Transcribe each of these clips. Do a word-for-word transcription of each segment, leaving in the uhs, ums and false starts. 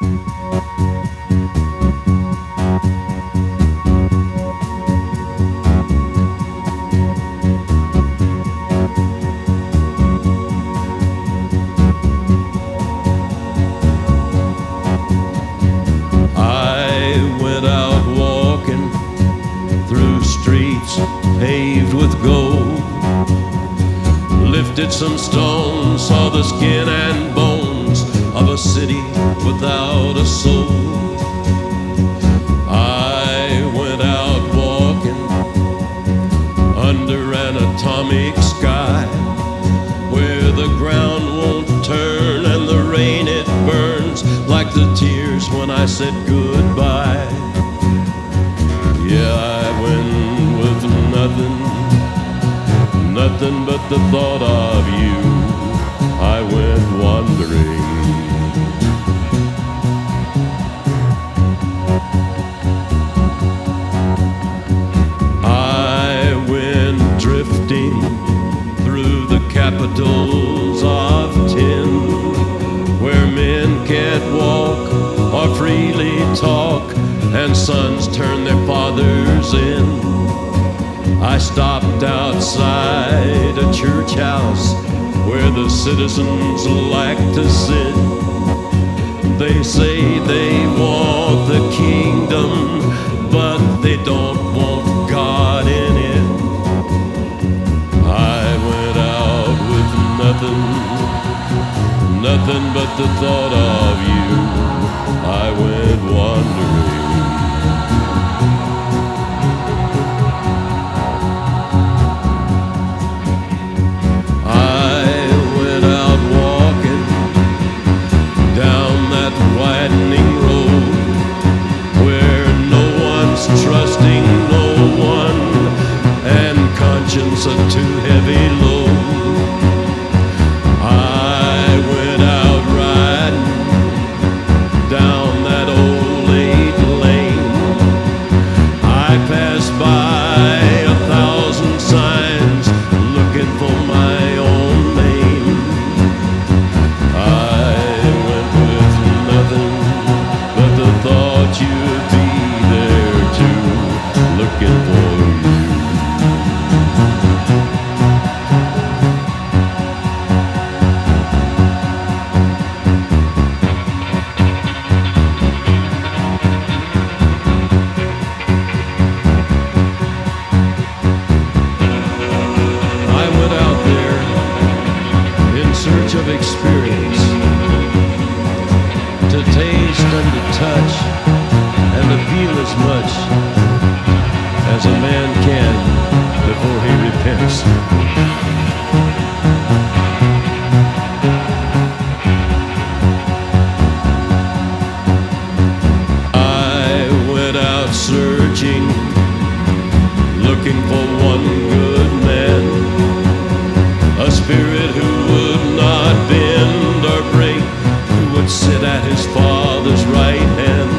Paved with gold, lifted some stones, saw the skin and bones of a city without a soul. I went out walking under an atomic sky, where the ground won't turn and the rain it burns like the tears when I said goodbye. Yeah, I went with nothing, nothing but the thought of you. I went wandering. I went drifting through the capitals of tin, where men can't walk or freely talk, and sons turn their fathers in. I stopped outside a church house where the citizens like to sit. They say they want the kingdom, but they don't want God in it. I went out with nothing, nothing but the thought of you. I went wandering. A too heavy load. I went out riding down that old eight lane. I passed by a thousand signs looking for my own name. I went with nothing but the thought you'd be there too, looking for you. Of experience, to taste and to touch and to feel as much as a man can before he repents. I went out searching, looking for one good man, a spirit who would not bend or break, who would sit at his Father's right hand.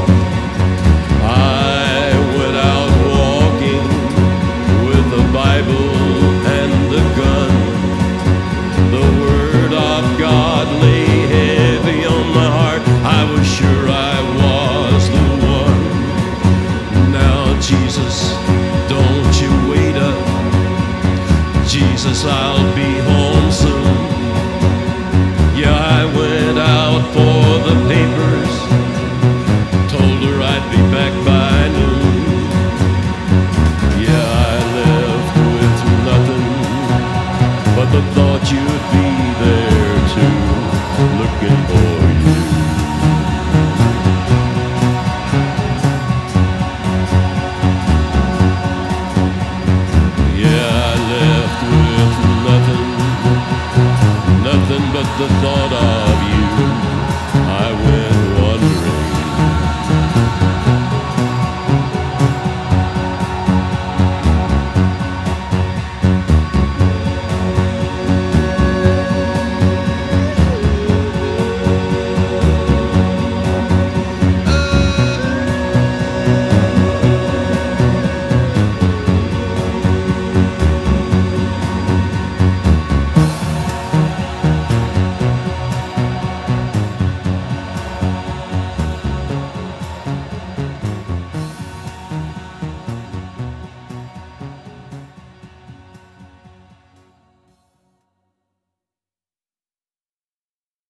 I went out walking with the Bible and the gun. The Word of God lay heavy on my heart. I was sure I was the one. Now Jesus, don't you wait up. Jesus, I'll be home soon. Yeah, I went out for the papers, told her I'd be back by noon. Yeah, I left with nothing but the thought you'd be there too, looking for you. Yeah, I left with nothing, nothing but the thought